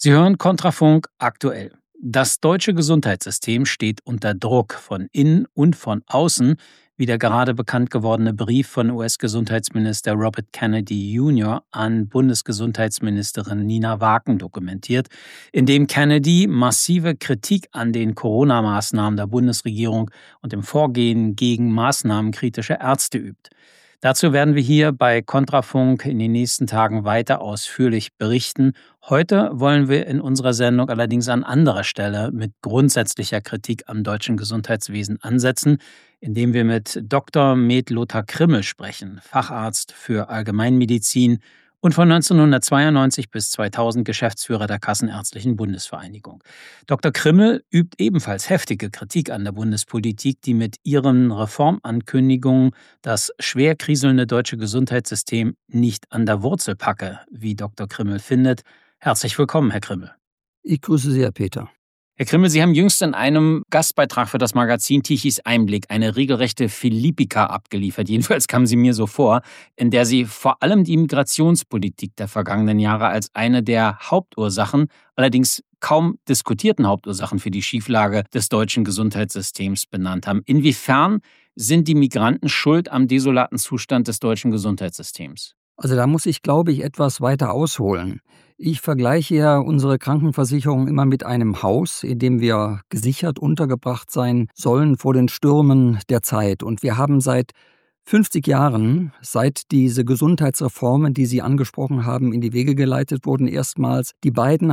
Sie hören Kontrafunk aktuell. Das deutsche Gesundheitssystem steht unter Druck von innen und von außen, wie der gerade bekannt gewordene Brief von US-Gesundheitsminister Robert Kennedy Jr. an Bundesgesundheitsministerin Nina Waken dokumentiert, in dem Kennedy massive Kritik an den Corona-Maßnahmen der Bundesregierung und dem Vorgehen gegen maßnahmenkritische Ärzte übt. Dazu werden wir hier bei Kontrafunk in den nächsten Tagen weiter ausführlich berichten. Heute wollen wir in unserer Sendung allerdings an anderer Stelle mit grundsätzlicher Kritik am deutschen Gesundheitswesen ansetzen, indem wir mit Dr. Med Lothar Krimmel sprechen, Facharzt für Allgemeinmedizin und von 1992 bis 2000 Geschäftsführer der Kassenärztlichen Bundesvereinigung. Dr. Krimmel übt ebenfalls heftige Kritik an der Bundespolitik, die mit ihren Reformankündigungen das schwer kriselnde deutsche Gesundheitssystem nicht an der Wurzel packe, wie Dr. Krimmel findet. Herzlich willkommen, Herr Krimmel. Ich grüße Sie, Herr Peter. Herr Krimmel, Sie haben jüngst in einem Gastbeitrag für das Magazin Tichys Einblick eine regelrechte Philippika abgeliefert. Jedenfalls kam sie mir so vor, in der Sie vor allem die Migrationspolitik der vergangenen Jahre als eine der Hauptursachen, allerdings kaum diskutierten Hauptursachen für die Schieflage des deutschen Gesundheitssystems benannt haben. Inwiefern sind die Migranten schuld am desolaten Zustand des deutschen Gesundheitssystems? Also da muss ich, glaube ich, etwas weiter ausholen. Ich vergleiche ja unsere Krankenversicherung immer mit einem Haus, in dem wir gesichert untergebracht sein sollen vor den Stürmen der Zeit. Und wir haben seit 50 Jahren, seit diese Gesundheitsreformen, die Sie angesprochen haben, in die Wege geleitet wurden, erstmals die beiden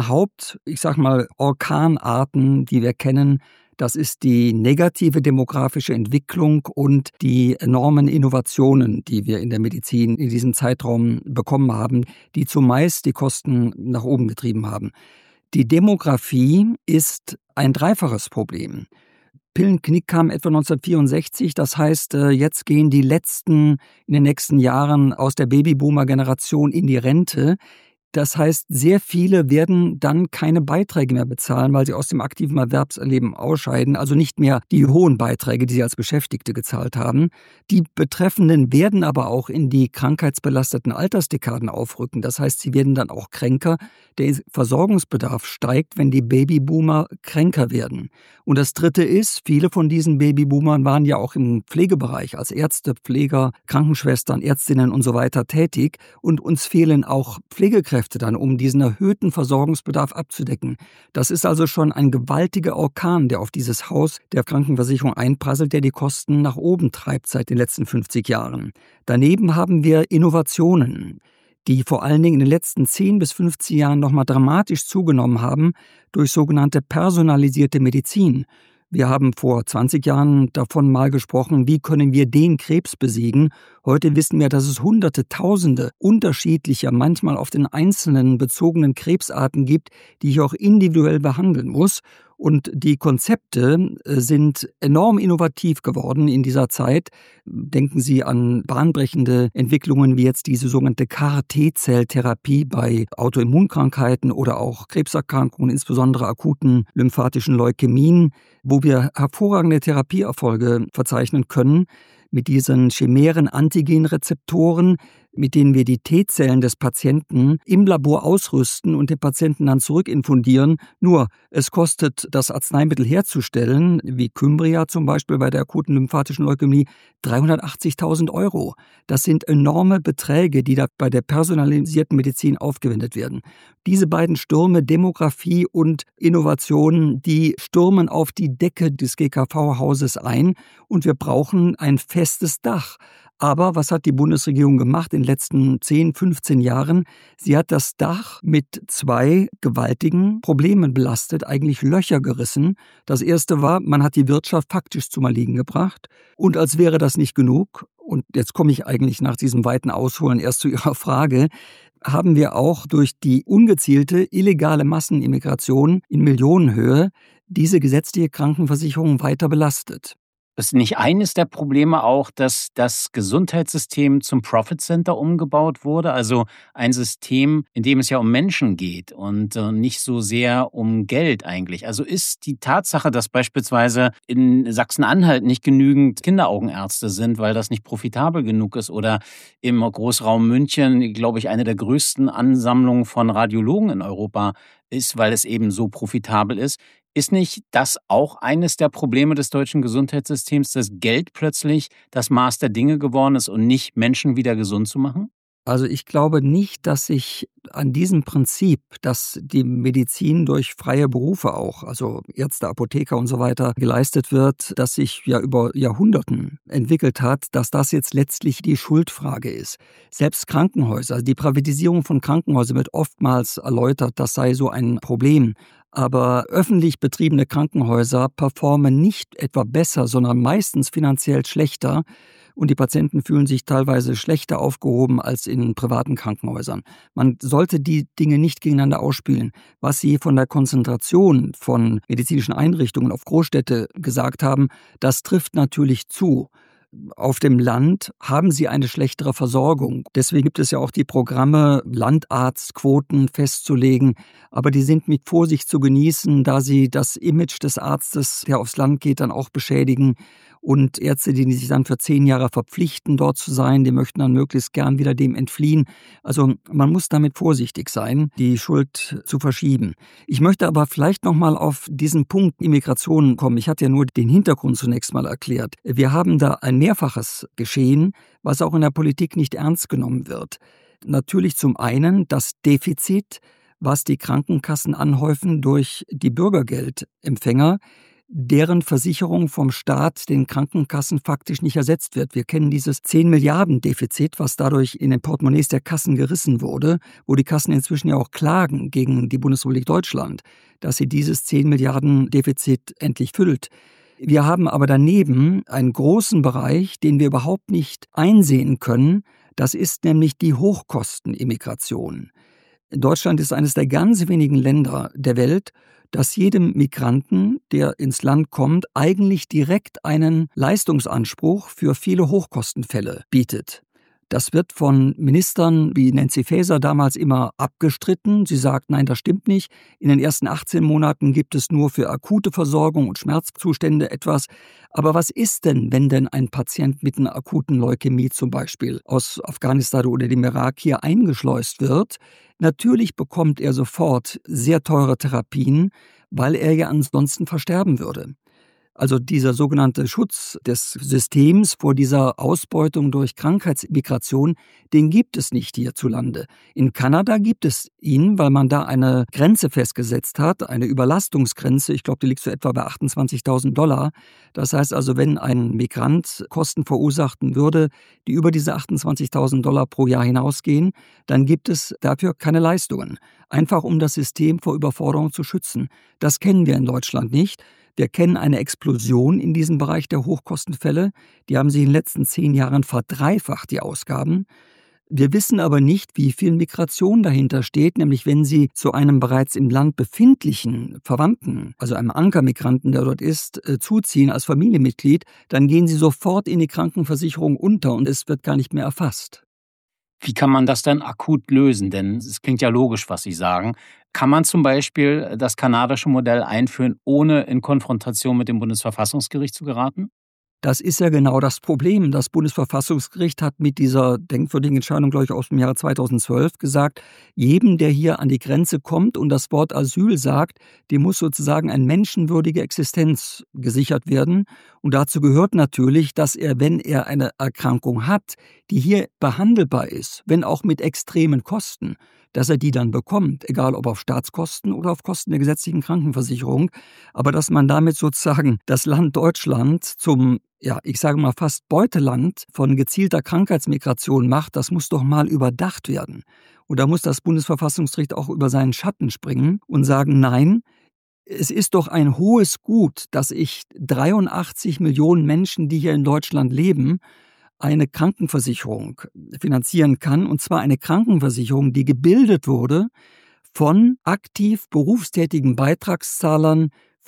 Orkanarten, die wir kennen. Das ist die negative demografische Entwicklung und die enormen Innovationen, die wir in der Medizin in diesem Zeitraum bekommen haben, die zumeist die Kosten nach oben getrieben haben. Die Demografie ist ein dreifaches Problem. Pillenknick kam etwa 1964, das heißt, jetzt gehen die Letzten in den nächsten Jahren aus der Babyboomer-Generation in die Rente. Das heißt, sehr viele werden dann keine Beiträge mehr bezahlen, weil sie aus dem aktiven Erwerbsleben ausscheiden, also nicht mehr die hohen Beiträge, die sie als Beschäftigte gezahlt haben. Die Betreffenden werden aber auch in die krankheitsbelasteten Altersdekaden aufrücken. Das heißt, sie werden dann auch kränker. Der Versorgungsbedarf steigt, wenn die Babyboomer kränker werden. Und das Dritte ist, viele von diesen Babyboomern waren ja auch im Pflegebereich als Ärzte, Pfleger, Krankenschwestern, Ärztinnen und so weiter tätig. Und uns fehlen auch Pflegekräfte dann, um diesen erhöhten Versorgungsbedarf abzudecken. Das ist also schon ein gewaltiger Orkan, der auf dieses Haus der Krankenversicherung einprasselt, der die Kosten nach oben treibt seit den letzten 50 Jahren. Daneben haben wir Innovationen, die vor allen Dingen in den letzten 10 bis 15 Jahren nochmal dramatisch zugenommen haben durch sogenannte personalisierte Medizin. Wir haben vor 20 Jahren davon mal gesprochen, wie können wir den Krebs besiegen. Heute wissen wir, dass es Hunderte, Tausende unterschiedlicher, manchmal auf den einzelnen bezogenen Krebsarten gibt, die ich auch individuell behandeln muss. Und die Konzepte sind enorm innovativ geworden in dieser Zeit. Denken Sie an bahnbrechende Entwicklungen wie jetzt diese sogenannte CAR-T-Zelltherapie bei Autoimmunkrankheiten oder auch Krebserkrankungen, insbesondere akuten lymphatischen Leukämien, wo wir hervorragende Therapieerfolge verzeichnen können mit diesen chimären Antigenrezeptoren, mit denen wir die T-Zellen des Patienten im Labor ausrüsten und den Patienten dann zurückinfundieren. Nur, es kostet das Arzneimittel herzustellen, wie Kymbria zum Beispiel bei der akuten lymphatischen Leukämie, 380.000 €. Das sind enorme Beträge, die da bei der personalisierten Medizin aufgewendet werden. Diese beiden Stürme, Demografie und Innovationen, die stürmen auf die Decke des GKV-Hauses ein und wir brauchen ein festes Dach. Aber was hat die Bundesregierung gemacht in den letzten 10, 15 Jahren? Sie hat das Dach mit 2 gewaltigen Problemen belastet, eigentlich Löcher gerissen. Das erste war, man hat die Wirtschaft faktisch zum Erliegen gebracht. Und als wäre das nicht genug, und jetzt komme ich eigentlich nach diesem weiten Ausholen erst zu Ihrer Frage, haben wir auch durch die ungezielte illegale Massenimmigration in Millionenhöhe diese gesetzliche Krankenversicherung weiter belastet. Ist nicht eines der Probleme auch, dass das Gesundheitssystem zum Profit Center umgebaut wurde? Also ein System, in dem es ja um Menschen geht und nicht so sehr um Geld eigentlich. Also ist die Tatsache, dass beispielsweise in Sachsen-Anhalt nicht genügend Kinderaugenärzte sind, weil das nicht profitabel genug ist, oder im Großraum München, glaube ich, eine der größten Ansammlungen von Radiologen in Europa ist, weil es eben so profitabel ist nicht das auch eines der Probleme des deutschen Gesundheitssystems, dass Geld plötzlich das Maß der Dinge geworden ist und nicht Menschen wieder gesund zu machen? Also ich glaube nicht, dass sich an diesem Prinzip, dass die Medizin durch freie Berufe auch, also Ärzte, Apotheker und so weiter, geleistet wird, dass sich ja über Jahrhunderten entwickelt hat, dass das jetzt letztlich die Schuldfrage ist. Selbst Krankenhäuser, also die Privatisierung von Krankenhäusern wird oftmals erläutert, das sei so ein Problem. Aber öffentlich betriebene Krankenhäuser performen nicht etwa besser, sondern meistens finanziell schlechter. Und die Patienten fühlen sich teilweise schlechter aufgehoben als in privaten Krankenhäusern. Man sollte die Dinge nicht gegeneinander ausspielen. Was Sie von der Konzentration von medizinischen Einrichtungen auf Großstädte gesagt haben, das trifft natürlich zu. Auf dem Land haben sie eine schlechtere Versorgung. Deswegen gibt es ja auch die Programme, Landarztquoten festzulegen. Aber die sind mit Vorsicht zu genießen, da sie das Image des Arztes, der aufs Land geht, dann auch beschädigen. Und Ärzte, die sich dann für 10 Jahre verpflichten, dort zu sein, die möchten dann möglichst gern wieder dem entfliehen. Also man muss damit vorsichtig sein, die Schuld zu verschieben. Ich möchte aber vielleicht nochmal auf diesen Punkt Immigration kommen. Ich hatte ja nur den Hintergrund zunächst mal erklärt. Wir haben da ein mehrfaches Geschehen, was auch in der Politik nicht ernst genommen wird. Natürlich zum einen das Defizit, was die Krankenkassen anhäufen durch die Bürgergeldempfänger, deren Versicherung vom Staat den Krankenkassen faktisch nicht ersetzt wird. Wir kennen dieses 10 Milliarden Defizit, was dadurch in den Portemonnaies der Kassen gerissen wurde, wo die Kassen inzwischen ja auch klagen gegen die Bundesrepublik Deutschland, dass sie dieses 10 Milliarden Defizit endlich füllt. Wir haben aber daneben einen großen Bereich, den wir überhaupt nicht einsehen können. Das ist nämlich die Hochkostenimmigration. Deutschland ist eines der ganz wenigen Länder der Welt, das jedem Migranten, der ins Land kommt, eigentlich direkt einen Leistungsanspruch für viele Hochkostenfälle bietet. Das wird von Ministern wie Nancy Faeser damals immer abgestritten. Sie sagt, nein, das stimmt nicht. In den ersten 18 Monaten gibt es nur für akute Versorgung und Schmerzzustände etwas. Aber was ist denn, wenn denn ein Patient mit einer akuten Leukämie zum Beispiel aus Afghanistan oder dem Irak hier eingeschleust wird? Natürlich bekommt er sofort sehr teure Therapien, weil er ja ansonsten versterben würde. Also dieser sogenannte Schutz des Systems vor dieser Ausbeutung durch Krankheitsmigration, den gibt es nicht hierzulande. In Kanada gibt es ihn, weil man da eine Grenze festgesetzt hat, eine Überlastungsgrenze. Ich glaube, die liegt so etwa bei $28.000. Das heißt also, wenn ein Migrant Kosten verursachen würde, die über diese $28.000 pro Jahr hinausgehen, dann gibt es dafür keine Leistungen. Einfach um das System vor Überforderung zu schützen. Das kennen wir in Deutschland nicht. Wir kennen eine Explosion in diesem Bereich der Hochkostenfälle. Die haben sich in den letzten 10 Jahren verdreifacht, die Ausgaben. Wir wissen aber nicht, wie viel Migration dahinter steht, nämlich wenn Sie zu einem bereits im Land befindlichen Verwandten, also einem Ankermigranten, der dort ist, zuziehen als Familienmitglied, dann gehen Sie sofort in die Krankenversicherung unter und es wird gar nicht mehr erfasst. Wie kann man das dann akut lösen? Denn es klingt ja logisch, was Sie sagen. Kann man zum Beispiel das kanadische Modell einführen, ohne in Konfrontation mit dem Bundesverfassungsgericht zu geraten? Das ist ja genau das Problem. Das Bundesverfassungsgericht hat mit dieser denkwürdigen Entscheidung, glaube ich, aus dem Jahre 2012 gesagt, jedem, der hier an die Grenze kommt und das Wort Asyl sagt, dem muss sozusagen eine menschenwürdige Existenz gesichert werden. Und dazu gehört natürlich, dass er, wenn er eine Erkrankung hat, die hier behandelbar ist, wenn auch mit extremen Kosten, dass er die dann bekommt, egal ob auf Staatskosten oder auf Kosten der gesetzlichen Krankenversicherung, aber dass man damit sozusagen das Land Deutschland zum, ja, ich sage mal fast Beuteland von gezielter Krankheitsmigration macht, das muss doch mal überdacht werden. Und da muss das Bundesverfassungsgericht auch über seinen Schatten springen und sagen, nein, es ist doch ein hohes Gut, dass ich 83 Millionen Menschen, die hier in Deutschland leben, eine Krankenversicherung finanzieren kann, und zwar eine Krankenversicherung, die gebildet wurde von aktiv berufstätigen Beitragszahlern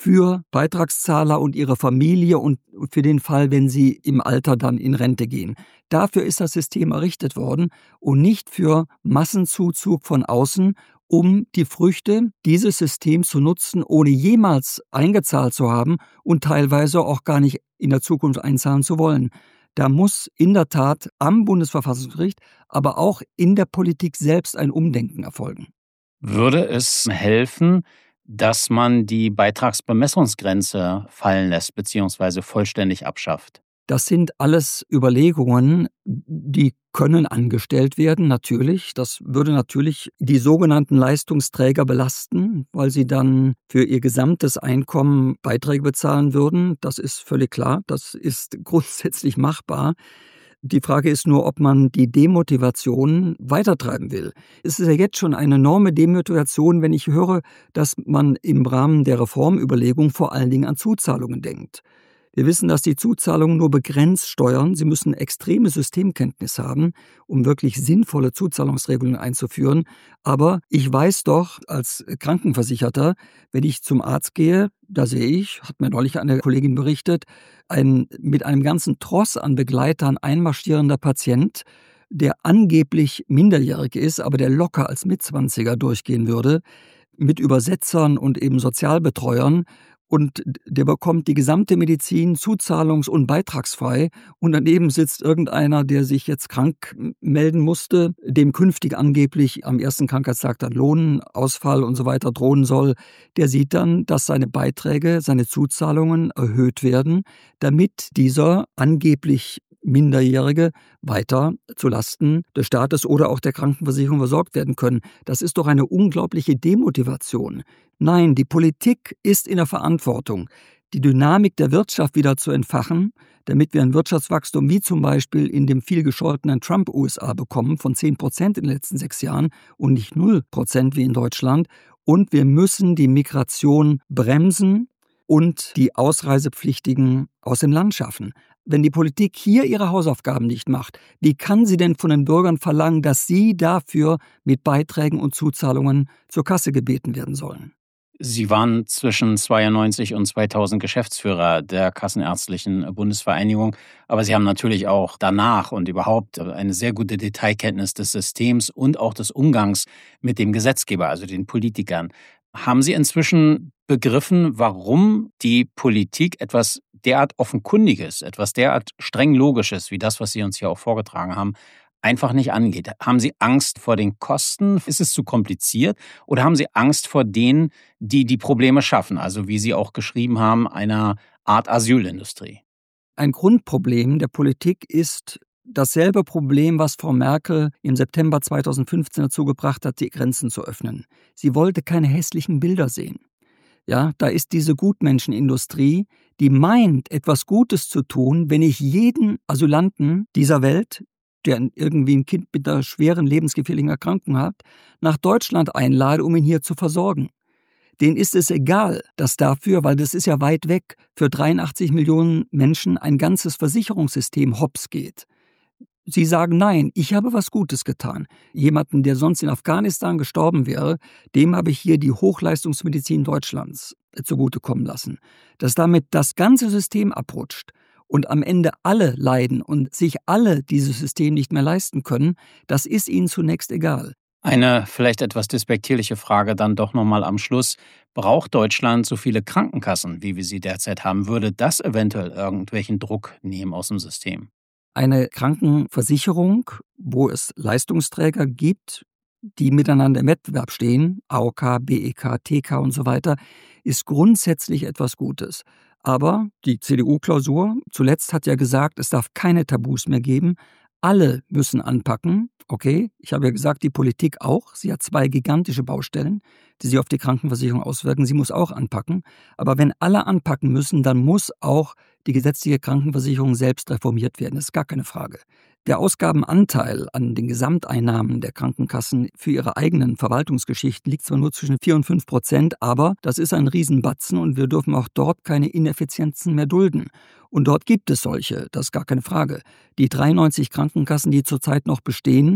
für Beitragszahler und ihre Familie und für den Fall, wenn sie im Alter dann in Rente gehen. Dafür ist das System errichtet worden und nicht für Massenzuzug von außen, um die Früchte dieses Systems zu nutzen, ohne jemals eingezahlt zu haben und teilweise auch gar nicht in der Zukunft einzahlen zu wollen. Da muss in der Tat am Bundesverfassungsgericht, aber auch in der Politik selbst ein Umdenken erfolgen. Würde es helfen, dass man die Beitragsbemessungsgrenze fallen lässt bzw. vollständig abschafft? Das sind alles Überlegungen, die können angestellt werden, natürlich. Das würde natürlich die sogenannten Leistungsträger belasten, weil sie dann für ihr gesamtes Einkommen Beiträge bezahlen würden. Das ist völlig klar, das ist grundsätzlich machbar. Die Frage ist nur, ob man die Demotivation weitertreiben will. Es ist ja jetzt schon eine enorme Demotivation, wenn ich höre, dass man im Rahmen der Reformüberlegung vor allen Dingen an Zuzahlungen denkt. Wir wissen, dass die Zuzahlungen nur begrenzt steuern. Sie müssen extreme Systemkenntnis haben, um wirklich sinnvolle Zuzahlungsregelungen einzuführen. Aber ich weiß doch als Krankenversicherter, wenn ich zum Arzt gehe, da sehe ich, hat mir neulich eine Kollegin berichtet, ein mit einem ganzen Tross an Begleitern einmarschierender Patient, der angeblich minderjährig ist, aber der locker als Mitzwanziger durchgehen würde, mit Übersetzern und eben Sozialbetreuern. Und der bekommt die gesamte Medizin zuzahlungs- und beitragsfrei. Und daneben sitzt irgendeiner, der sich jetzt krank melden musste, dem künftig angeblich am ersten Krankheitstag dann Lohnausfall und so weiter drohen soll. Der sieht dann, dass seine Beiträge, seine Zuzahlungen erhöht werden, damit dieser angeblich Minderjährige weiter zulasten des Staates oder auch der Krankenversicherung versorgt werden können. Das ist doch eine unglaubliche Demotivation. Nein, die Politik ist in der Verantwortung, die Dynamik der Wirtschaft wieder zu entfachen, damit wir ein Wirtschaftswachstum wie zum Beispiel in dem viel gescholtenen Trump-USA bekommen von 10% in den letzten 6 Jahren und nicht 0% wie in Deutschland. Und wir müssen die Migration bremsen und die Ausreisepflichtigen aus dem Land schaffen. Wenn die Politik hier ihre Hausaufgaben nicht macht, wie kann sie denn von den Bürgern verlangen, dass sie dafür mit Beiträgen und Zuzahlungen zur Kasse gebeten werden sollen? Sie waren zwischen 1992 und 2000 Geschäftsführer der Kassenärztlichen Bundesvereinigung, aber Sie haben natürlich auch danach und überhaupt eine sehr gute Detailkenntnis des Systems und auch des Umgangs mit dem Gesetzgeber, also den Politikern. Haben Sie inzwischen begriffen, warum die Politik etwas derart Offenkundiges, etwas derart streng Logisches, wie das, was Sie uns hier auch vorgetragen haben, einfach nicht angeht? Haben Sie Angst vor den Kosten? Ist es zu kompliziert? Oder haben Sie Angst vor denen, die die Probleme schaffen? Also wie Sie auch geschrieben haben, einer Art Asylindustrie. Ein Grundproblem der Politik ist dasselbe Problem, was Frau Merkel im September 2015 dazu gebracht hat, die Grenzen zu öffnen. Sie wollte keine hässlichen Bilder sehen. Ja, da ist diese Gutmenschenindustrie, die meint, etwas Gutes zu tun, wenn ich jeden Asylanten dieser Welt, der irgendwie ein Kind mit einer schweren lebensgefährlichen Erkrankung hat, nach Deutschland einlade, um ihn hier zu versorgen. Denen ist es egal, dass dafür, weil das ist ja weit weg, für 83 Millionen Menschen ein ganzes Versicherungssystem hops geht. Sie sagen, nein, ich habe was Gutes getan. Jemanden, der sonst in Afghanistan gestorben wäre, dem habe ich hier die Hochleistungsmedizin Deutschlands zugutekommen lassen. Dass damit das ganze System abrutscht und am Ende alle leiden und sich alle dieses System nicht mehr leisten können, das ist ihnen zunächst egal. Eine vielleicht etwas despektierliche Frage dann doch nochmal am Schluss. Braucht Deutschland so viele Krankenkassen, wie wir sie derzeit haben? Würde das eventuell irgendwelchen Druck nehmen aus dem System? Eine Krankenversicherung, wo es Leistungsträger gibt, die miteinander im Wettbewerb stehen, AOK, BEK, TK und so weiter, ist grundsätzlich etwas Gutes. Aber die CDU-Klausur zuletzt hat ja gesagt, es darf keine Tabus mehr geben. Alle müssen anpacken. Okay, ich habe ja gesagt, die Politik auch. Sie hat 2 gigantische Baustellen, die sich auf die Krankenversicherung auswirken. Sie muss auch anpacken. Aber wenn alle anpacken müssen, dann muss auch die gesetzliche Krankenversicherung selbst reformiert werden. Das ist gar keine Frage. Der Ausgabenanteil an den Gesamteinnahmen der Krankenkassen für ihre eigenen Verwaltungsgeschichten liegt zwar nur zwischen 4 und 5%, aber das ist ein Riesenbatzen und wir dürfen auch dort keine Ineffizienzen mehr dulden. Und dort gibt es solche, das ist gar keine Frage. Die 93 Krankenkassen, die zurzeit noch bestehen,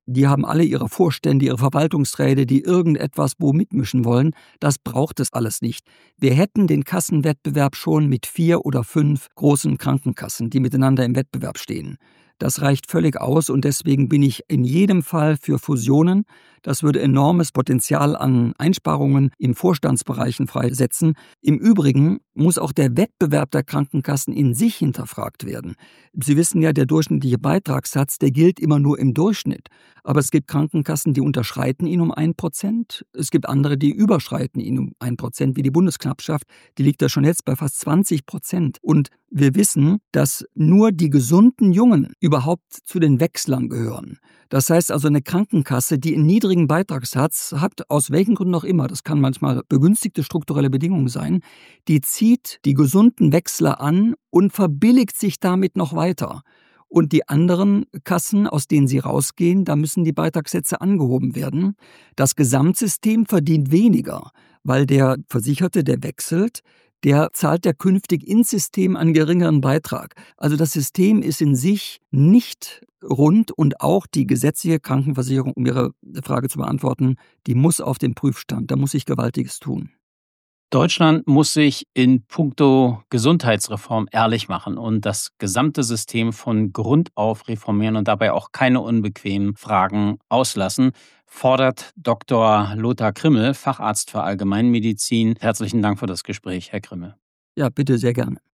Die haben alle ihre Vorstände, ihre Verwaltungsräte, die irgendetwas wo mitmischen wollen. Das braucht es alles nicht. Wir hätten den Kassenwettbewerb schon mit 4 oder 5 großen Krankenkassen, die miteinander im Wettbewerb stehen. Das reicht völlig aus und deswegen bin ich in jedem Fall für Fusionen. Das würde enormes Potenzial an Einsparungen in Vorstandsbereichen freisetzen. Im Übrigen muss auch der Wettbewerb der Krankenkassen in sich hinterfragt werden. Sie wissen ja, der durchschnittliche Beitragssatz, der gilt immer nur im Durchschnitt. Aber es gibt Krankenkassen, die unterschreiten ihn um 1%. Es gibt andere, die überschreiten ihn um 1%, wie die Bundesknappschaft. Die liegt da schon jetzt bei fast 20%. Und wir wissen, dass nur die gesunden Jungen überhaupt zu den Wechslern gehören. Das heißt also, eine Krankenkasse, die einen niedrigen Beitragssatz hat, aus welchen Gründen auch immer, das kann manchmal begünstigte strukturelle Bedingungen sein, die zieht die gesunden Wechsler an und verbilligt sich damit noch weiter. Und die anderen Kassen, aus denen sie rausgehen, da müssen die Beitragssätze angehoben werden. Das Gesamtsystem verdient weniger, weil der Versicherte, der wechselt, der zahlt ja künftig ins System einen geringeren Beitrag. Also das System ist in sich nicht rund und auch die gesetzliche Krankenversicherung, um Ihre Frage zu beantworten, die muss auf den Prüfstand, da muss sich Gewaltiges tun. Deutschland muss sich in puncto Gesundheitsreform ehrlich machen und das gesamte System von Grund auf reformieren und dabei auch keine unbequemen Fragen auslassen, fordert Dr. Lothar Krimmel, Facharzt für Allgemeinmedizin. Herzlichen Dank für das Gespräch, Herr Krimmel. Ja, bitte, sehr gerne.